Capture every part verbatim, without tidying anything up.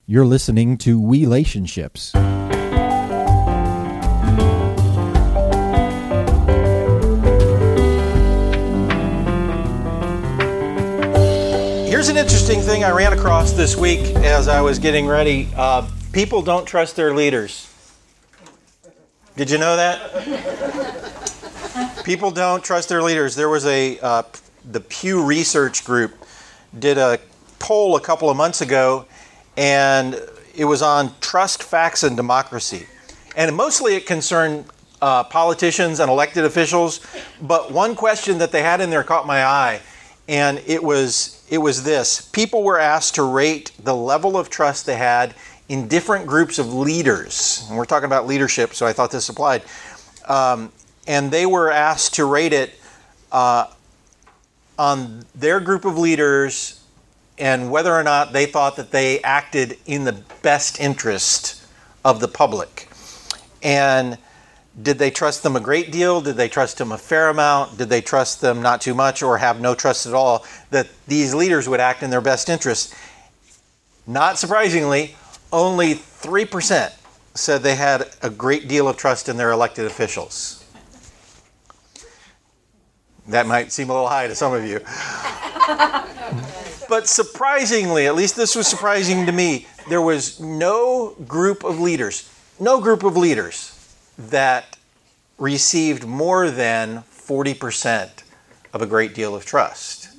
You're listening to Relationships. Here's an interesting thing I ran across this week as I was getting ready. Uh, people don't trust their leaders. Did you know that? People don't trust their leaders. There was a, uh, the Pew Research Group did a poll a couple of months ago, and it was on trust, facts, and democracy. And mostly it concerned uh, politicians and elected officials, but one question that they had in there caught my eye, and it was it was this. People were asked to rate the level of trust they had in different groups of leaders. And we're talking about leadership, so I thought this applied. Um, and they were asked to rate it uh, on their group of leaders and whether or not they thought that they acted in the best interest of the public. And did they trust them a great deal? Did they trust them a fair amount? Did they trust them not too much or have no trust at all that these leaders would act in their best interest? Not surprisingly, only three percent said they had a great deal of trust in their elected officials. That might seem a little high to some of you. But surprisingly, at least this was surprising to me, there was no group of leaders, no group of leaders that received more than forty percent of a great deal of trust.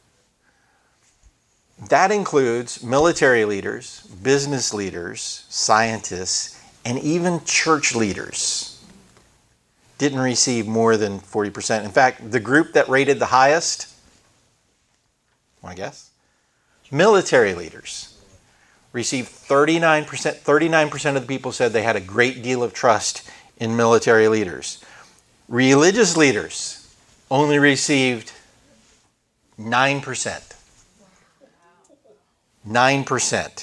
That includes military leaders, business leaders, scientists, and even church leaders didn't receive more than forty percent. In fact, the group that rated the highest, I guess, military leaders received thirty-nine percent. thirty-nine percent of the people said they had a great deal of trust in military leaders. Religious leaders only received nine percent. nine percent.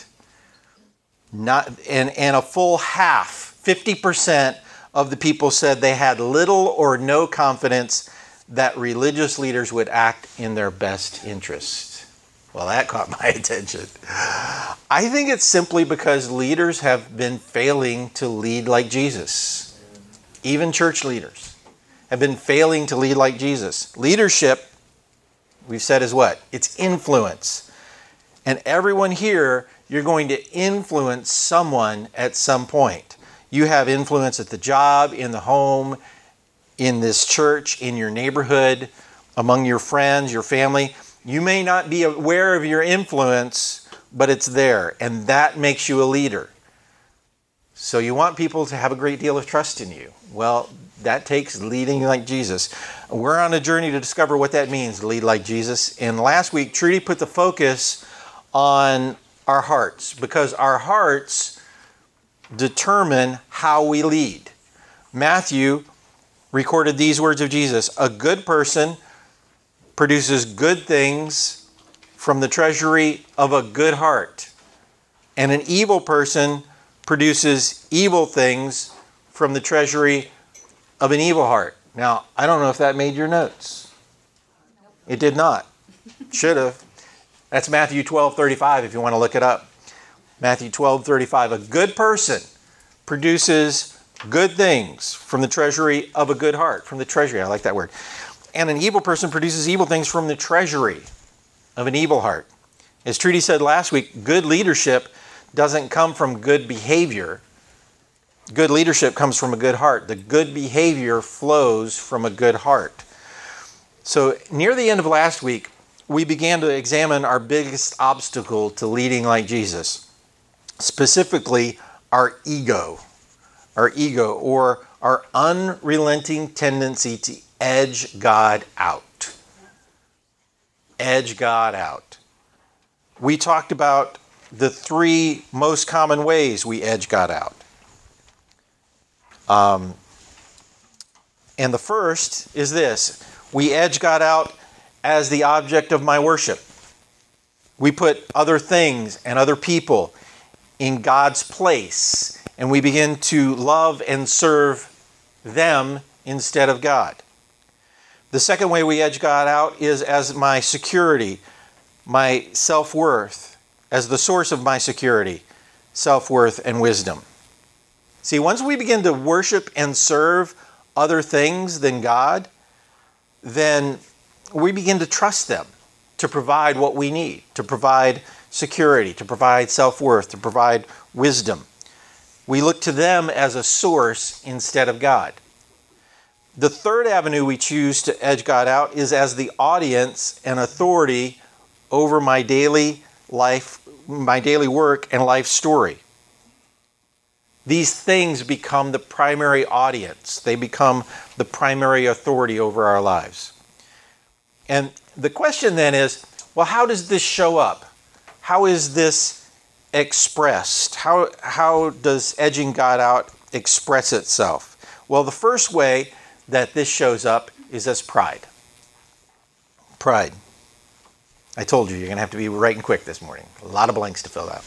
Not, and, and a full half, fifty percent of the people said they had little or no confidence that religious leaders would act in their best interest. Well, that caught my attention. I think it's simply because leaders have been failing to lead like Jesus. Even church leaders have been failing to lead like Jesus. Leadership, we've said, is what? It's influence. And everyone here, you're going to influence someone at some point. You have influence at the job, in the home, in this church, in your neighborhood, among your friends, your family. You may not be aware of your influence, but it's there, and that makes you a leader. So you want people to have a great deal of trust in you. Well, that takes leading like Jesus. We're on a journey to discover what that means, to lead like Jesus. And last week, Trudy put the focus on our hearts, because our hearts determine how we lead. Matthew recorded these words of Jesus: a good person produces good things from the treasury of a good heart, and an evil person produces evil things from the treasury of an evil heart. Now, I don't know if that made your notes. It did not. Should have. That's Matthew twelve thirty-five if you want to look it up. Matthew twelve thirty-five. A good person produces good things from the treasury of a good heart. From the treasury, I like that word. And an evil person produces evil things from the treasury of an evil heart. As Trudy said last week, good leadership doesn't come from good behavior. Good leadership comes from a good heart. The good behavior flows from a good heart. So near the end of last week, we began to examine our biggest obstacle to leading like Jesus. Specifically, our ego. Our ego, or our unrelenting tendency to edge God out. Edge God out. We talked about the three most common ways we edge God out. Um, and the first is this: we edge God out as the object of my worship. We put other things and other people in God's place, and we begin to love and serve them instead of God. The second way we edge God out is as my security, my self-worth, as the source of my security. self-worth, and wisdom. See, once we begin to worship and serve other things than God, then we begin to trust them to provide what we need, to provide security, to provide self-worth, to provide wisdom. We look to them as a source instead of God. The third avenue we choose to edge God out is as the audience and authority over my daily life, my daily work and life story. These things become the primary audience. They become the primary authority over our lives. And the question then is, well, how does this show up? How is this expressed? How, how does edging God out express itself? Well, the first way that this shows up is as pride. Pride. I told you, you're going to have to be right and quick this morning. A lot of blanks to fill out.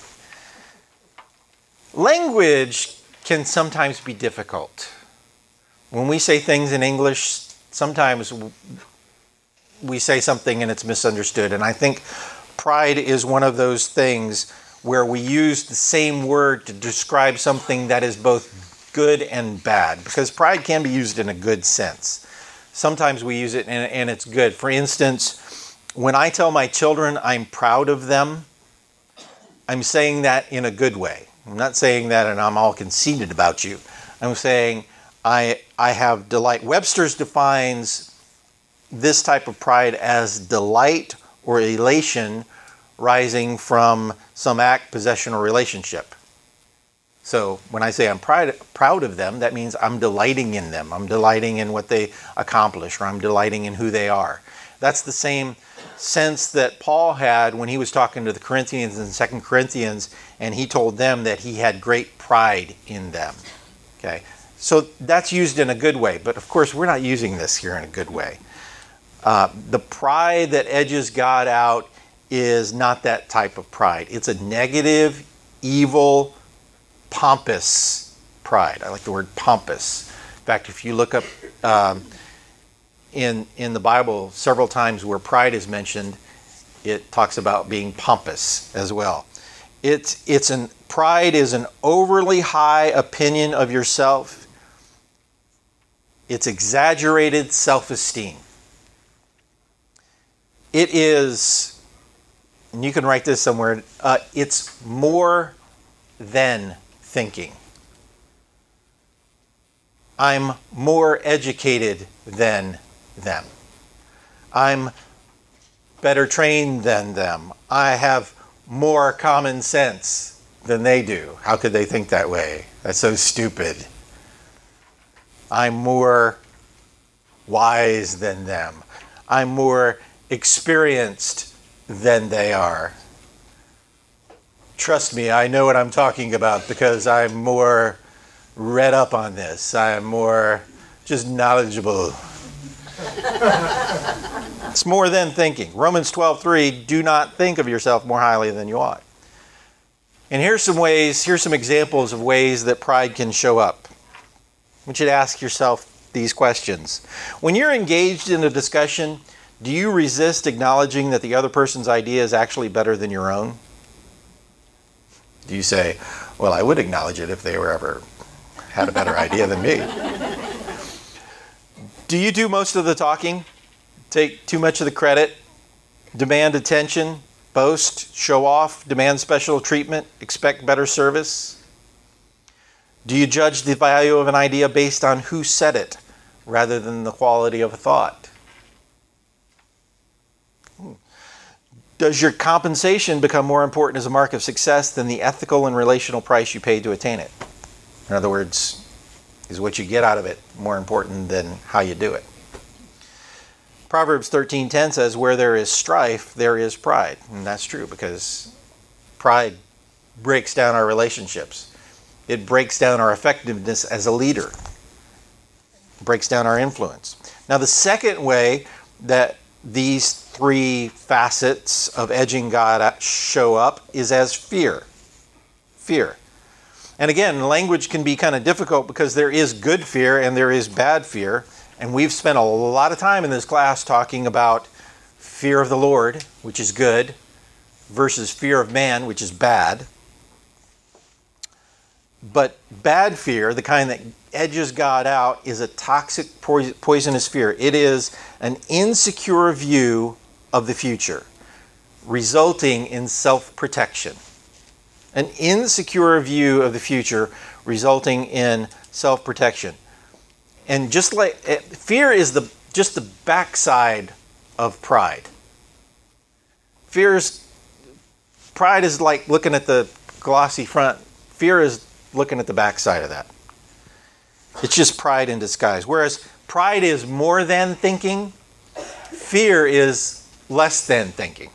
Language can sometimes be difficult. When we say things in English, sometimes we say something and it's misunderstood. And I think pride is one of those things where we use the same word to describe something that is both good and bad, because pride can be used in a good sense. Sometimes we use it and, and it's good. For instance, when I tell my children I'm proud of them, I'm saying that in a good way. I'm not saying that and I'm all conceited about you. I'm saying I, I have delight. Webster's defines this type of pride as delight or elation rising from some act, possession, or relationship. So when I say I'm pride, proud of them, that means I'm delighting in them. I'm delighting in what they accomplish, or I'm delighting in who they are. That's the same sense that Paul had when he was talking to the Corinthians in Second Corinthians, and he told them that he had great pride in them. Okay, so that's used in a good way, but of course we're not using this here in a good way. Uh, the pride that edges God out is not that type of pride. It's a negative, evil, pompous pride. I like the word pompous. In fact, if you look up um, in in the Bible, several times where pride is mentioned, it talks about being pompous as well. It's it's an pride is an overly high opinion of yourself. It's exaggerated self-esteem. It is, and you can write this somewhere, uh, it's more than thinking. I'm more educated than them. I'm better trained than them. I have more common sense than they do. How could they think that way? That's so stupid. I'm more wise than them. I'm more experienced than they are. Trust me, I know what I'm talking about because I'm more read up on this. I'm more just knowledgeable. It's more than thinking. Romans twelve three, do not think of yourself more highly than you ought. And here's some ways, here's some examples of ways that pride can show up. I want you to ask yourself these questions. When you're engaged in a discussion, do you resist acknowledging that the other person's idea is actually better than your own? Do you say, well, I would acknowledge it if they were ever had a better idea than me? Do you do most of the talking? Take too much of the credit? Demand attention? Boast? Show off? Demand special treatment? Expect better service? Do you judge the value of an idea based on who said it rather than the quality of a thought? Does your compensation become more important as a mark of success than the ethical and relational price you paid to attain it? In other words, is what you get out of it more important than how you do it? Proverbs thirteen ten says, where there is strife, there is pride. And that's true, because pride breaks down our relationships. It breaks down our effectiveness as a leader. It breaks down our influence. Now, the second way that these three facets of edging God show up is as fear. Fear. And again, language can be kind of difficult because there is good fear and there is bad fear. And we've spent a lot of time in this class talking about fear of the Lord, which is good, versus fear of man, which is bad. But bad fear, the kind that edges God out, is a toxic, poisonous fear. It is an insecure view of the future, resulting in self-protection. An insecure view of the future, resulting in self-protection. And just like fear is the just the backside of pride. Fear is pride is like looking at the glossy front. Fear is looking at the backside of that. It's just pride in disguise. Whereas pride is more than thinking, fear is less than thinking.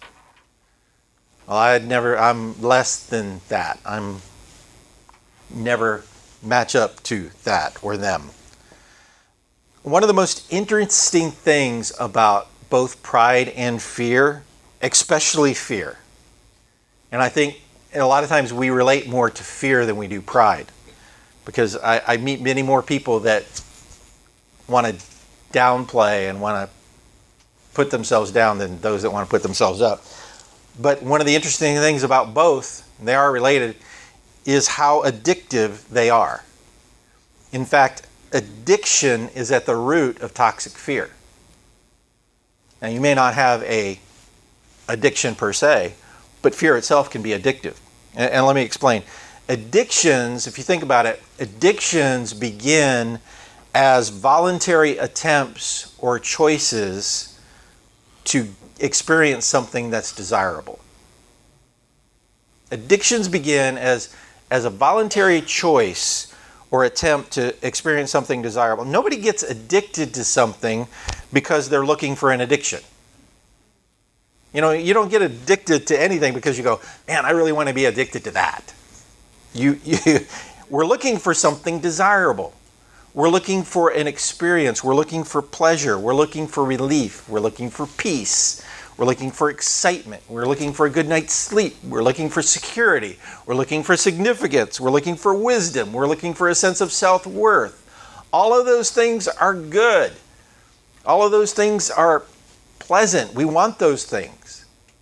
Well, I'd never, I'm less than that. I'm never match up to that or them. One of the most interesting things about both pride and fear, especially fear, and I think a lot of times we relate more to fear than we do pride, because I, I meet many more people that want to downplay and want to put themselves down than those that want to put themselves up. But one of the interesting things about both, and they are related, is how addictive they are. In fact, addiction is at the root of toxic fear. Now, you may not have a addiction per se, but fear itself can be addictive. And, and let me explain. Addictions, if you think about it, addictions begin as voluntary attempts or choices to experience something that's desirable. Addictions begin as, as a voluntary choice or attempt to experience something desirable. Nobody gets addicted to something because they're looking for an addiction. You know, you don't get addicted to anything because you go, man, I really want to be addicted to that. You, you, we're looking for something desirable. We're looking for an experience. We're looking for pleasure. We're looking for relief. We're looking for peace. We're looking for excitement. We're looking for a good night's sleep. We're looking for security. We're looking for significance. We're looking for wisdom. We're looking for a sense of self-worth. All of those things are good. All of those things are pleasant. We want those things.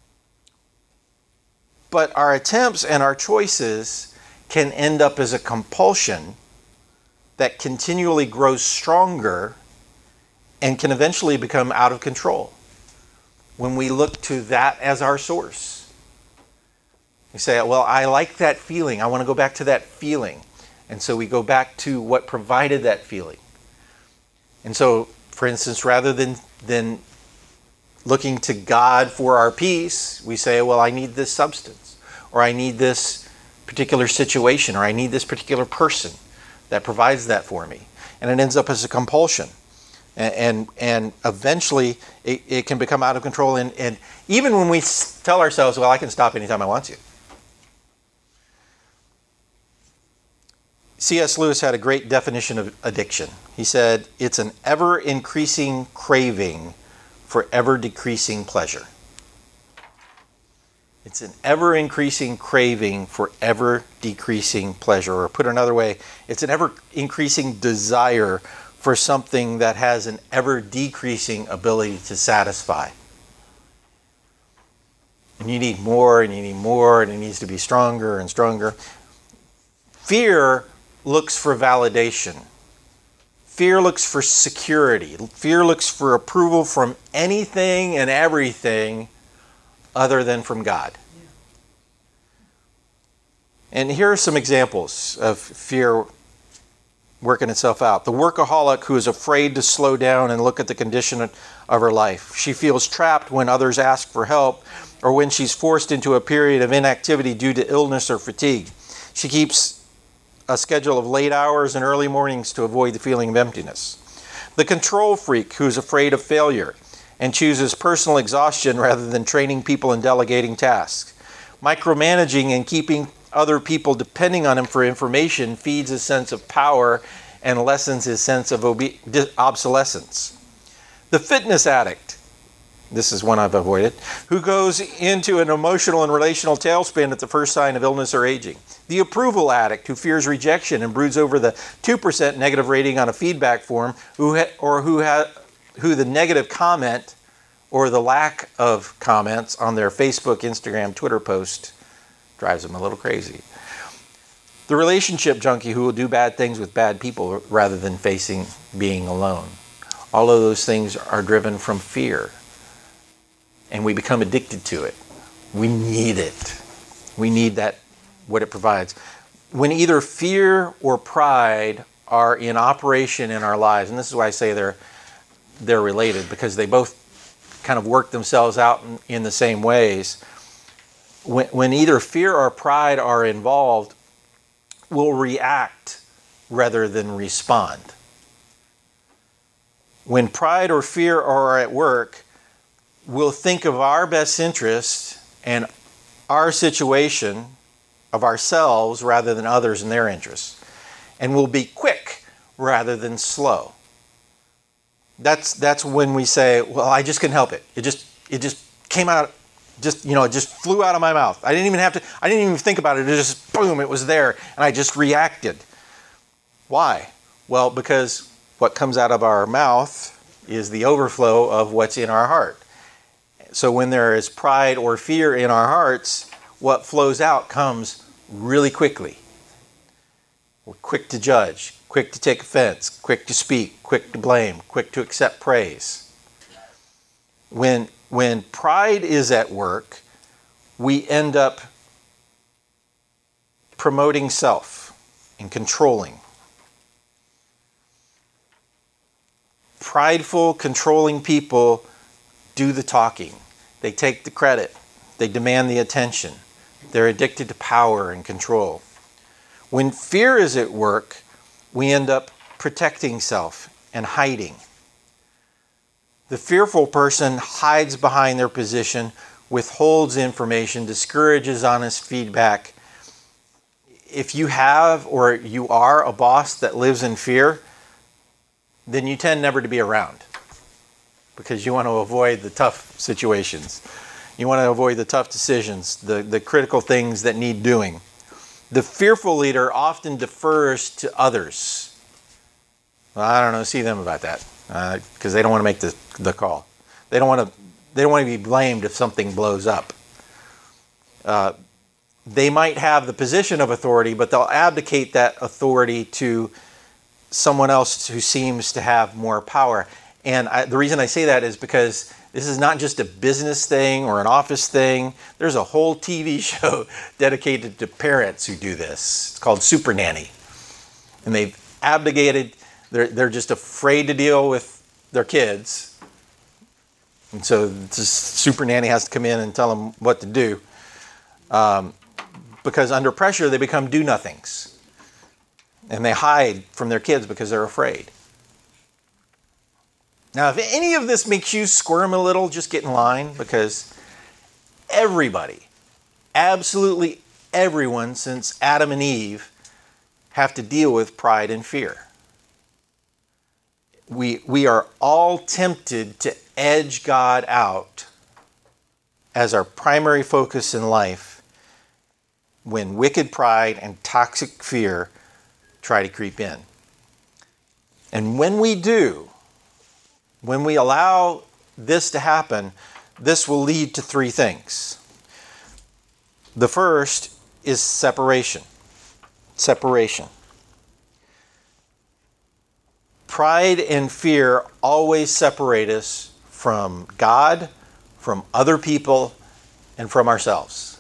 But our attempts and our choices can end up as a compulsion that continually grows stronger and can eventually become out of control when we look to that as our source. We say, well, I like that feeling. I want to go back to that feeling. And so we go back to what provided that feeling. And so, for instance, rather than, than looking to God for our peace, we say, well, I need this substance, or I need this particular situation, or I need this particular person that provides that for me. And it ends up as a compulsion. And and, and eventually it, it can become out of control. And, and even when we tell ourselves, well, I can stop anytime I want to. C S Lewis had a great definition of addiction. He said, it's an ever-increasing craving for ever-decreasing pleasure. It's an ever-increasing craving for ever-decreasing pleasure. Or put another way, it's an ever-increasing desire for something that has an ever-decreasing ability to satisfy. And you need more, and you need more, and it needs to be stronger and stronger. Fear looks for validation. Fear looks for security. Fear looks for approval from anything and everything other than from God. And here are some examples of fear working itself out. The workaholic who is afraid to slow down and look at the condition of her life. She feels trapped when others ask for help, or when she's forced into a period of inactivity due to illness or fatigue. She keeps a schedule of late hours and early mornings to avoid the feeling of emptiness. The control freak who is afraid of failure and chooses personal exhaustion rather than training people and delegating tasks. Micromanaging and keeping other people depending on him for information feeds his sense of power and lessens his sense of obe- obsolescence. The fitness addict, this is one I've avoided, who goes into an emotional and relational tailspin at the first sign of illness or aging. The approval addict who fears rejection and broods over the two percent negative rating on a feedback form, who ha- or who ha- who the negative comment or the lack of comments on their Facebook, Instagram, Twitter post drives them a little crazy. The relationship junkie who will do bad things with bad people rather than facing being alone. All of those things are driven from fear. And we become addicted to it. We need it. We need that, what it provides. When either fear or pride are in operation in our lives, and this is why I say they're they're related, because they both kind of work themselves out in, in the same ways. When, when either fear or pride are involved, we'll react rather than respond. When pride or fear are at work, we'll think of our best interest and our situation of ourselves rather than others and their interests. And we'll be quick rather than slow. That's that's when we say, well, I just couldn't help it. It just it just came out, just, you know, it just flew out of my mouth. I didn't even have to, I didn't even think about it. It just, boom, it was there. And I just reacted. Why? Well, because what comes out of our mouth is the overflow of what's in our heart. So when there is pride or fear in our hearts, what flows out comes really quickly. We're quick to judge, quick to take offense, quick to speak, quick to blame, quick to accept praise. When, when pride is at work, we end up promoting self and controlling. Prideful, controlling people do the talking. They take the credit. They demand the attention. They're addicted to power and control. When fear is at work, we end up protecting self and hiding. The fearful person hides behind their position, withholds information, discourages honest feedback. If you have or you are a boss that lives in fear, then you tend never to be around because you want to avoid the tough situations. You want to avoid the tough decisions, the, the critical things that need doing. The fearful leader often defers to others. Well, I don't know, see them about that because uh, they don't want to make the, the call. They don't want to. They don't want to be blamed if something blows up. Uh, they might have the position of authority, but they'll abdicate that authority to someone else who seems to have more power. And I, the reason I say that is because this is not just a business thing or an office thing. There's a whole T V show dedicated to parents who do this. It's called Super Nanny. And they've abdicated. They're, they're just afraid to deal with their kids. And so this Super Nanny has to come in and tell them what to do. Um, because under pressure, they become do-nothings. And they hide from their kids because they're afraid. Now, if any of this makes you squirm a little, just get in line, because everybody, absolutely everyone since Adam and Eve, have to deal with pride and fear. We, we are all tempted to edge God out as our primary focus in life when wicked pride and toxic fear try to creep in. And when we do, when we allow this to happen, this will lead to three things. The first is separation. Separation. Pride and fear always separate us from God, from other people, and from ourselves.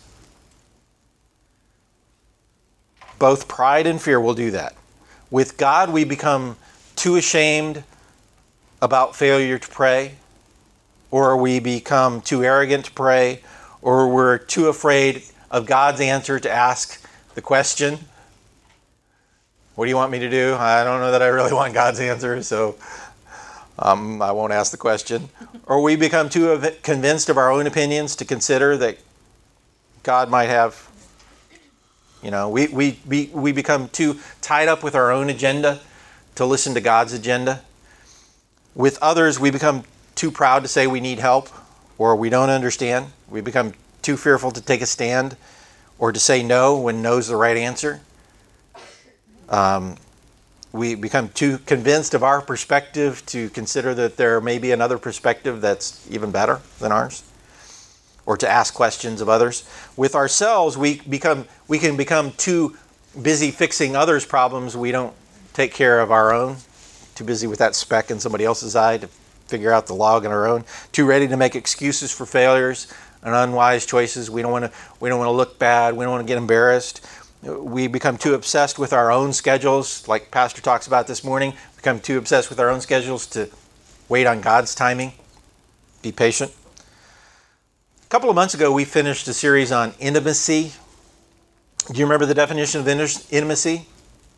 Both pride and fear will do that. With God, we become too ashamed about failure to pray, or we become too arrogant to pray, or we're too afraid of God's answer to ask the question, what do you want me to do? I don't know that I really want God's answer, so um, I won't ask the question. Or we become too convinced of our own opinions to consider that God might have, you know, we, we, we, we become too tied up with our own agenda to listen to God's agenda. With others, we become too proud to say we need help or we don't understand. We become too fearful to take a stand or to say no when no's the right answer. Um, we become too convinced of our perspective to consider that there may be another perspective that's even better than ours, or to ask questions of others. With ourselves, we become we can become too busy fixing others' problems, we don't take care of our own. Too busy with that speck in somebody else's eye to figure out the log in our own. Too ready to make excuses for failures and unwise choices. We don't want to. We don't want to look bad. We don't want to get embarrassed. We become too obsessed with our own schedules, like Pastor talks about this morning. Become too obsessed with our own schedules to wait on God's timing. Be patient. A couple of months ago, we finished a series on intimacy. Do you remember the definition of intimacy?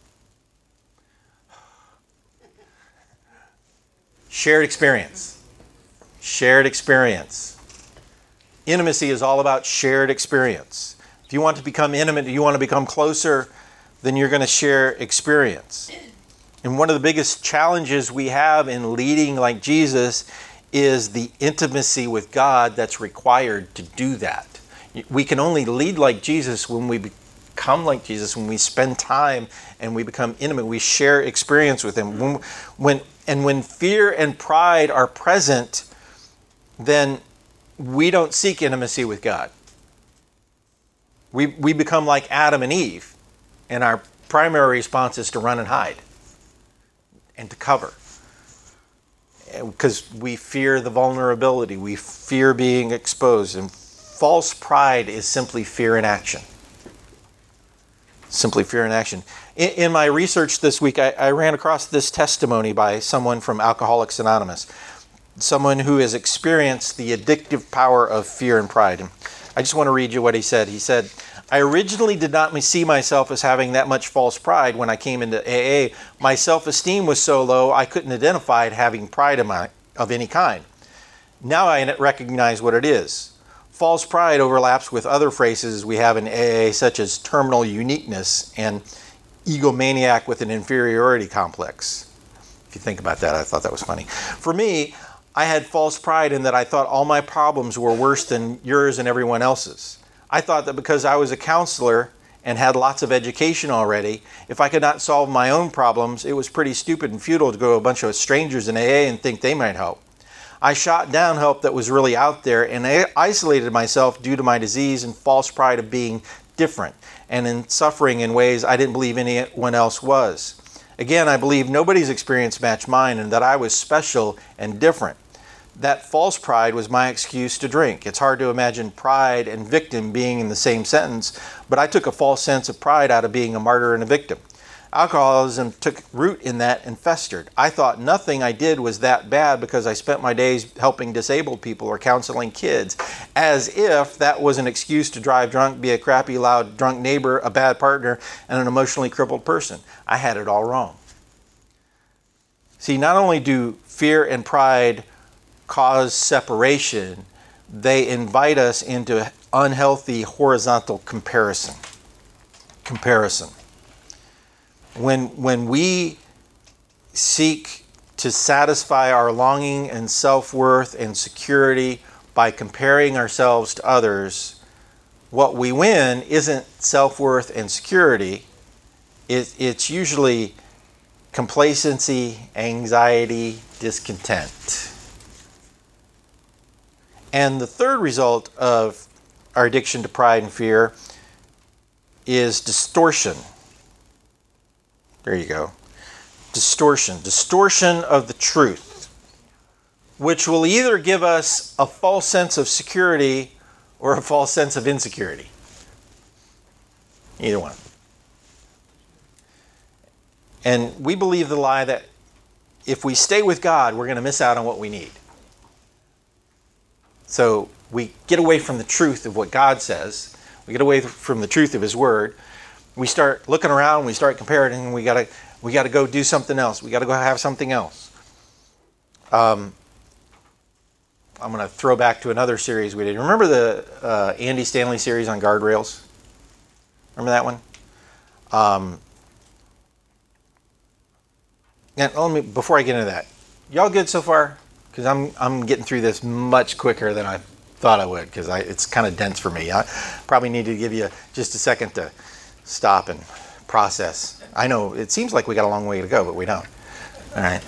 Shared experience. Shared experience. Intimacy is all about shared experience. If you want to become intimate, you want to become closer, then you're going to share experience. And one of the biggest challenges we have in leading like Jesus is the intimacy with God that's required to do that. We can only lead like Jesus when we become like Jesus, when we spend time and we become intimate, we share experience with Him. When, when and when fear and pride are present, then we don't seek intimacy with God. We we become like Adam and Eve, and our primary response is to run and hide and to cover. Because we fear the vulnerability, we fear being exposed, and false pride is simply fear in action. Simply fear in action. In, in my research this week, I, I ran across this testimony by someone from Alcoholics Anonymous, someone who has experienced the addictive power of fear and pride. And I just want to read you what he said. He said, I originally did not see myself as having that much false pride when I came into A A. My self-esteem was so low I couldn't identify it having pride of, my, of any kind. Now I recognize what it is. False pride overlaps with other phrases we have in A A, such as terminal uniqueness and egomaniac with an inferiority complex. If you think about that, I thought that was funny. For me, I had false pride in that I thought all my problems were worse than yours and everyone else's. I thought that because I was a counselor and had lots of education already, if I could not solve my own problems, it was pretty stupid and futile to go to a bunch of strangers in A A and think they might help. I shot down help that was really out there and I isolated myself due to my disease and false pride of being different and in suffering in ways I didn't believe anyone else was. Again, I believe nobody's experience matched mine and that I was special and different. That false pride was my excuse to drink. It's hard to imagine pride and victim being in the same sentence, but I took a false sense of pride out of being a martyr and a victim. Alcoholism took root in that and festered. I thought nothing I did was that bad because I spent my days helping disabled people or counseling kids, as if that was an excuse to drive drunk, be a crappy, loud, drunk neighbor, a bad partner, and an emotionally crippled person. I had it all wrong. See, not only do fear and pride cause separation, they invite us into unhealthy horizontal comparison. Comparison. When, when we seek to satisfy our longing and self-worth and security by comparing ourselves to others, what we win isn't self-worth and security. It, it's usually complacency, anxiety, discontent. And the third result of our addiction to pride and fear is distortion. There you go. Distortion. Distortion of the truth, which will either give us a false sense of security or a false sense of insecurity. Either one. And we believe the lie that if we stay with God, we're going to miss out on what we need. So we get away from the truth of what God says. We get away from the truth of His Word. We start looking around, we start comparing, and we gotta we gotta go do something else. We gotta go have something else. Um, I'm gonna throw back to another series we did. Remember the uh, Andy Stanley series on guardrails? Remember that one? Um, and let me, before I get into that, y'all good so far? Because I'm I'm getting through this much quicker than I thought I would, because I it's kind of dense for me. I probably need to give you just a second to stop and process. I know it seems like we got a long way to go, but we don't. All right.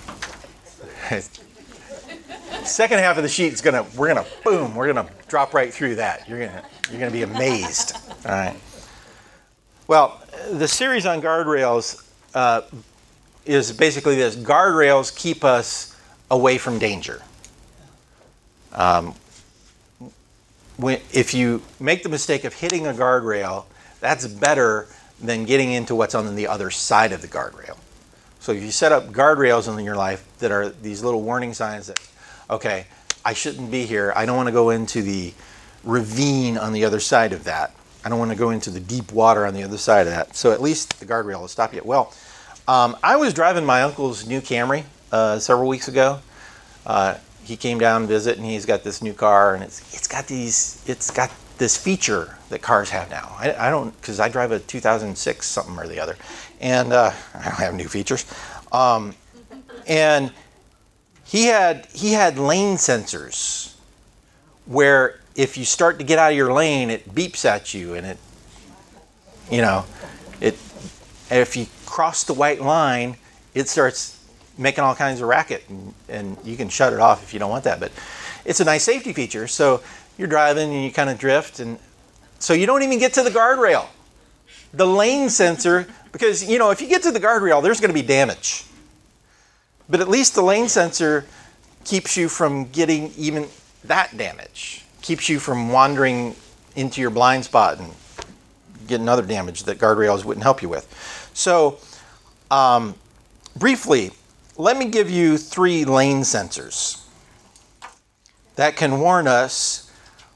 Second half of the sheet's gonna we're gonna boom we're gonna drop right through that. You're gonna you're gonna be amazed. All right. Well, the series on guardrails uh, is basically this. Guardrails keep us away from danger. Um, when, if you make the mistake of hitting a guardrail, that's better than getting into what's on the other side of the guardrail. So if you set up guardrails in your life that are these little warning signs that, okay, I shouldn't be here. I don't want to go into the ravine on the other side of that. I don't want to go into the deep water on the other side of that. So at least the guardrail will stop you. Well, um, I was driving my uncle's new Camry uh, several weeks ago. Uh, he came down to visit, and he's got this new car, and it's it's got these it's got this feature that cars have now. I, I don't because I drive a two thousand six something or the other, and uh, I don't have new features. Um, and he had he had lane sensors where if you start to get out of your lane, it beeps at you, and it, you know, it. If you cross the white line, it starts making all kinds of racket, and, and you can shut it off if you don't want that. But it's a nice safety feature. So you're driving and you kind of drift, and so you don't even get to the guardrail. The lane sensor, because you know if you get to the guardrail, there's going to be damage. But at least the lane sensor keeps you from getting even that damage. Keeps you from wandering into your blind spot and getting other damage that guardrails wouldn't help you with. So, um, briefly, let me give you three lane sensors that can warn us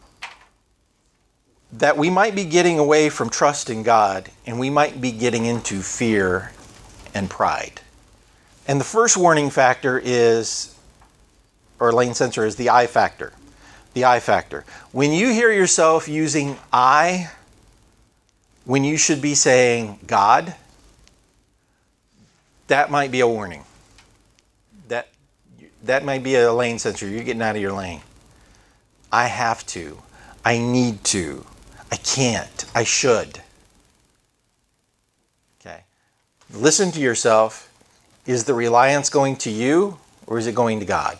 that we might be getting away from trust in God, and we might be getting into fear and pride. And the first warning factor is, or lane sensor, is the I factor. The I factor. When you hear yourself using I, when you should be saying God, that might be a warning. That, that might be a lane sensor. You're getting out of your lane. I have to. I need to. I can't. I should. Okay. Listen to yourself. Is the reliance going to you, or is it going to God?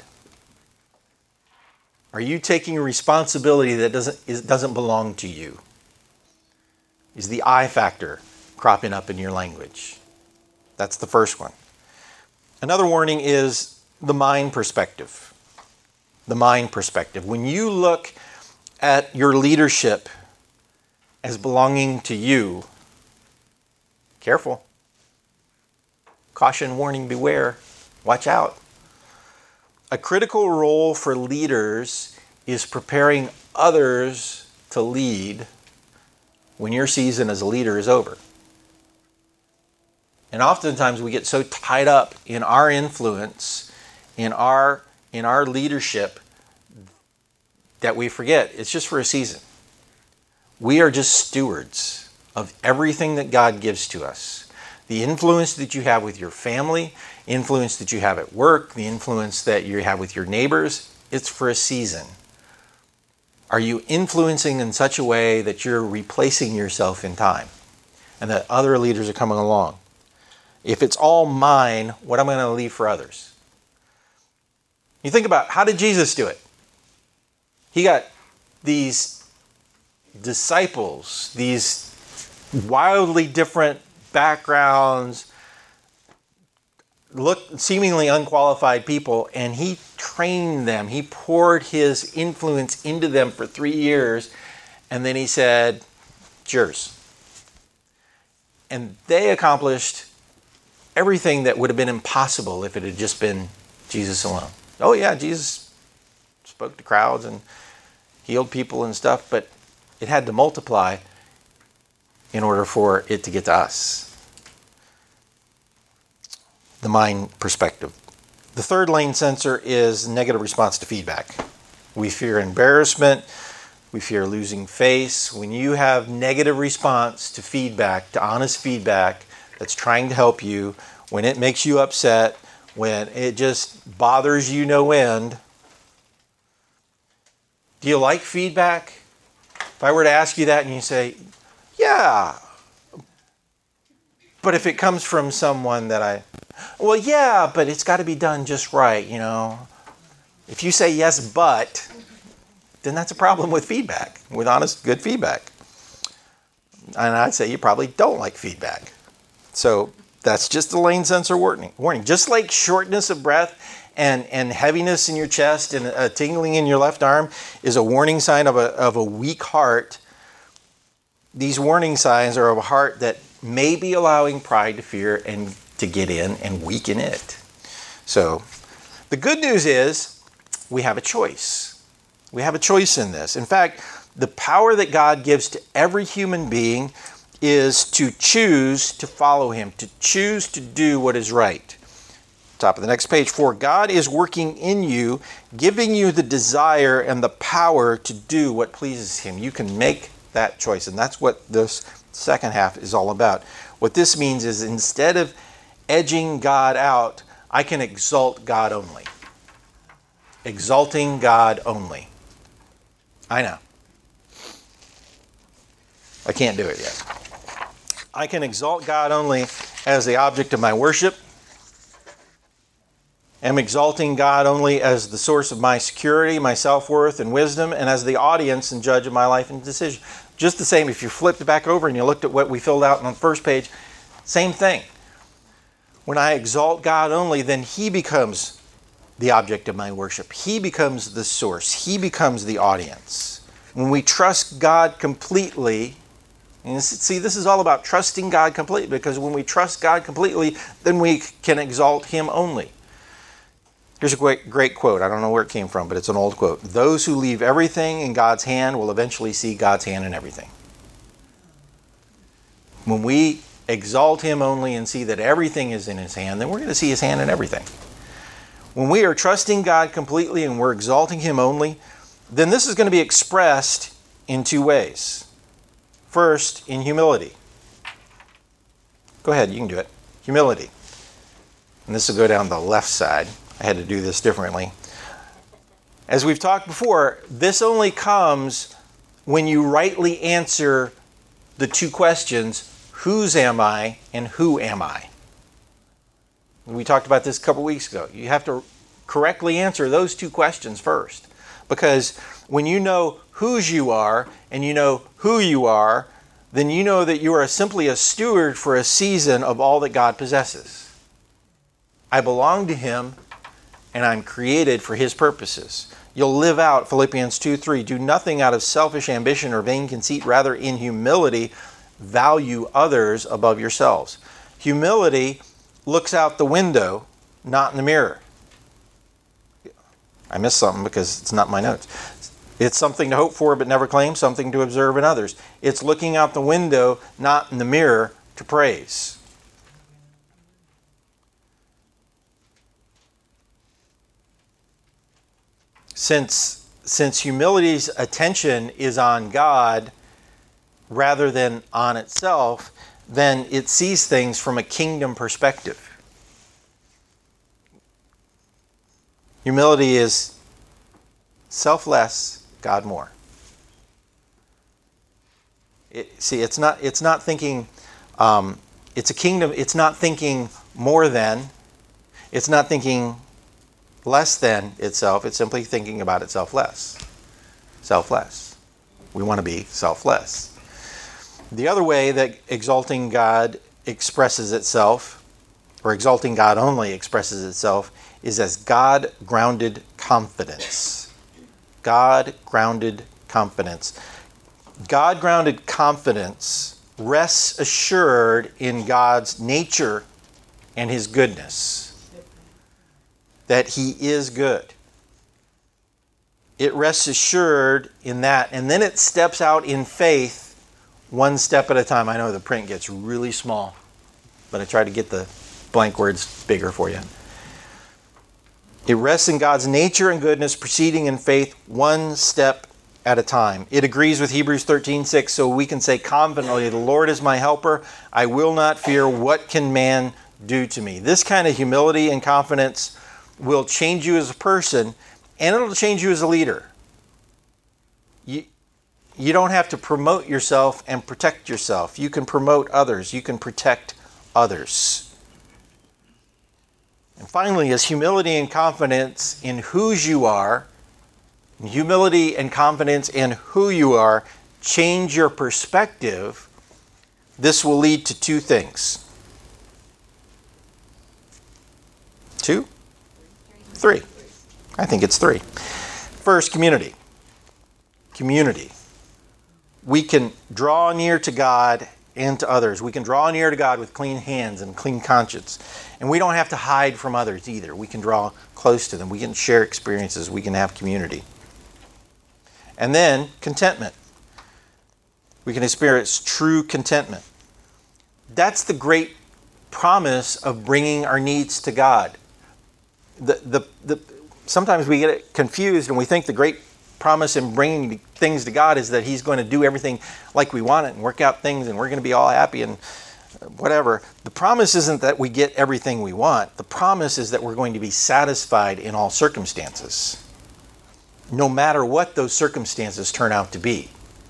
Are you taking a responsibility that doesn't is, doesn't belong to you? Is the I factor cropping up in your language? That's the first one. Another warning is the mind perspective. The mind perspective. When you look at your leadership as belonging to you, careful. Caution, warning, beware. Watch out. A critical role for leaders is preparing others to lead when your season as a leader is over. And oftentimes we get so tied up in our influence, in our in our leadership, that we forget it's just for a season. We are just stewards of everything that God gives to us. The influence that you have with your family, influence that you have at work, the influence that you have with your neighbors, it's for a season. Are you influencing in such a way that you're replacing yourself in time and that other leaders are coming along? If it's all mine, what am I going to leave for others? You think about, how did Jesus do it? He got these disciples, these wildly different backgrounds, look seemingly unqualified people, and he trained them. He poured his influence into them for three years, and then he said, "It's yours." And they accomplished everything that would have been impossible if it had just been Jesus alone. Oh yeah, Jesus spoke to crowds and healed people and stuff, but it had to multiply in order for it to get to us. The mind perspective. The third lane sensor is negative response to feedback. We fear embarrassment. We fear losing face. When you have negative response to feedback, to honest feedback that's trying to help you, when it makes you upset, when it just bothers you no end. Do you like feedback? If I were to ask you that and you say, yeah, but if it comes from someone that I, well, yeah, but it's got to be done just right, you know. If you say yes, but, then that's a problem with feedback, with honest, good feedback. And I'd say you probably don't like feedback. So that's just a lane sensor warning. Warning. Just like shortness of breath and, and heaviness in your chest and a tingling in your left arm is a warning sign of a, of a weak heart, these warning signs are of a heart that may be allowing pride to fear and to get in and weaken it. So the good news is we have a choice. We have a choice in this. In fact, the power that God gives to every human being is to choose to follow him, to choose to do what is right. Top of the next page. For God is working in you, giving you the desire and the power to do what pleases him. You can make that choice. And that's what this second half is all about. What this means is instead of edging God out, I can exalt God only. Exalting God only. I know. I can't do it yet. I can exalt God only as the object of my worship. I'm exalting God only as the source of my security, my self-worth, and wisdom, and as the audience and judge of my life and decision. Just the same, if you flipped back over and you looked at what we filled out on the first page, same thing. When I exalt God only, then he becomes the object of my worship. He becomes the source. He becomes the audience. When we trust God completely, and see, this is all about trusting God completely, because when we trust God completely, then we can exalt him only. Here's a great, great quote. I don't know where it came from, but it's an old quote. Those who leave everything in God's hand will eventually see God's hand in everything. When we exalt him only and see that everything is in his hand, then we're going to see his hand in everything. When we are trusting God completely and we're exalting him only, then this is going to be expressed in two ways. First, in humility. Go ahead, you can do it. Humility. And this will go down the left side. I had to do this differently. As we've talked before, this only comes when you rightly answer the two questions, whose am I and who am I? We talked about this a couple weeks ago. You have to correctly answer those two questions first. Because when you know whose you are and you know who you are, then you know that you are simply a steward for a season of all that God possesses. I belong to him and I'm created for his purposes. You'll live out Philippians two three. Do nothing out of selfish ambition or vain conceit. Rather, in humility, value others above yourselves. Humility looks out the window, not in the mirror. I missed something because it's not my notes. It's something to hope for but never claim, something to observe in others. It's looking out the window, not in the mirror, to praise. Since, since humility's attention is on God rather than on itself, then it sees things from a kingdom perspective. Humility is self-less, God more. It, see, it's not, it's not thinking, um, it's a kingdom, it's not thinking more than, it's not thinking less than itself, it's simply thinking about itself less. Selfless. We want to be selfless. The other way that exalting God expresses itself, or exalting God only expresses itself, is as God-grounded confidence. God-grounded confidence. God-grounded confidence rests assured in God's nature and his goodness. That he is good. It rests assured in that, and then it steps out in faith one step at a time. I know the print gets really small, but I try to get the blank words bigger for you. It rests in God's nature and goodness, proceeding in faith one step at a time. It agrees with Hebrews thirteen six, so we can say confidently, the Lord is my helper. I will not fear. What can man do to me? This kind of humility and confidence will change you as a person, and it'll change you as a leader. You, you don't have to promote yourself and protect yourself. You can promote others. You can protect others. And finally, as humility and confidence in whose you are, humility and confidence in who you are change your perspective, this will lead to two things. Two? Three. I think it's three. First, community. Community. We can draw near to God and to others. We can draw near to God with clean hands and clean conscience. And we don't have to hide from others either. We can draw close to them. We can share experiences. We can have community. And then, contentment. We can experience true contentment. That's the great promise of bringing our needs to God. The, the, the, sometimes we get confused and we think the great promise in bringing things to God is that He's going to do everything like we want it and work out things and we're going to be all happy and whatever. The promise isn't that we get everything we want. The promise is that we're going to be satisfied in all circumstances, no matter what those circumstances turn out to be.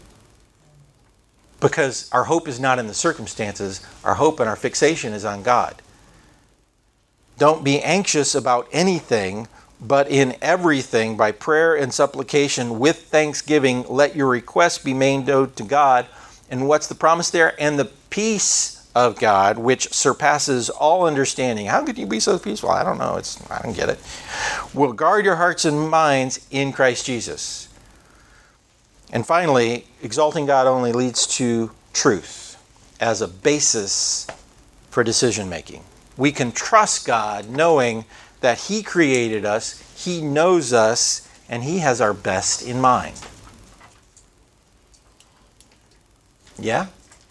Because our hope is not in the circumstances, our hope and our fixation is on God. Don't be anxious about anything, but in everything, by prayer and supplication with thanksgiving, let your requests be made known to God. And what's the promise there? And the peace of God, which surpasses all understanding. How could you be so peaceful? I don't know. It's I don't get it. Will guard your hearts and minds in Christ Jesus. And finally, exalting God only leads to truth as a basis for decision making. We can trust God knowing that He created us, He knows us, and He has our best in mind. Yeah?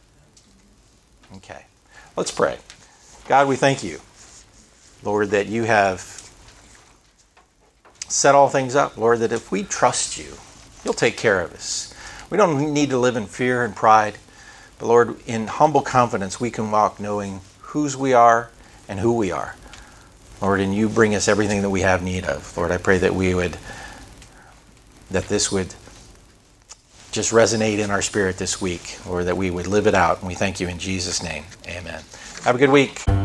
Okay. Let's pray. God, we thank You, Lord, that You have set all things up. Lord, that if we trust You, You'll take care of us. We don't need to live in fear and pride, but Lord, in humble confidence, we can walk knowing whose we are and who we are. Lord, and You bring us everything that we have need of. Lord, I pray that we would, that this would just resonate in our spirit this week, or that we would live it out. And we thank You in Jesus' name. Amen. Have a good week.